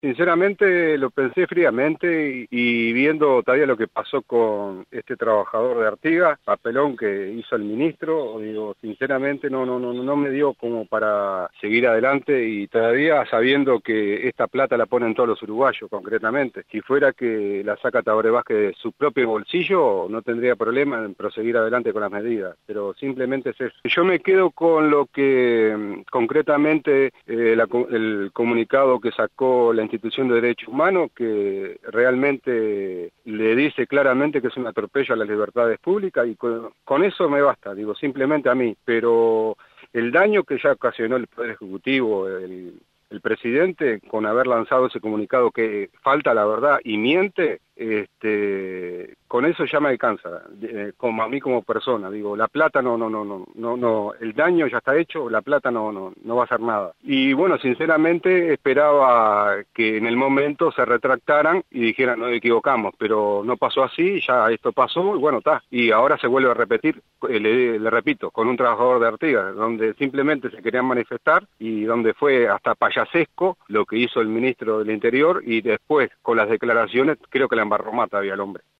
Sinceramente lo pensé fríamente y viendo todavía lo que pasó con este trabajador de Artigas, papelón que hizo el ministro, digo, sinceramente no me dio como para seguir adelante y todavía sabiendo que esta plata la ponen todos los uruguayos concretamente. Si fuera que la saca Tabaré Vázquez de su propio bolsillo, no tendría problema en proseguir adelante con las medidas, pero simplemente es eso. Yo me quedo con lo que concretamente el comunicado que sacó la Institución de Derechos Humanos, que realmente le dice claramente que es un atropello a las libertades públicas y con eso me basta, digo, simplemente a mí, pero el daño que ya ocasionó el Poder Ejecutivo, el presidente, con haber lanzado ese comunicado que falta la verdad y miente, con eso ya me alcanza, como a mí como persona, digo, la plata no, el daño ya está hecho, la plata no va a hacer nada. Y bueno, sinceramente esperaba que en el momento se retractaran y dijeran, nos equivocamos, pero no pasó así, ya esto pasó y bueno, está. Y ahora se vuelve a repetir, le repito, con un trabajador de Artigas, donde simplemente se querían manifestar y donde fue hasta payasesco lo que hizo el ministro del Interior y después con las declaraciones creo que la embarró más todavía el hombre.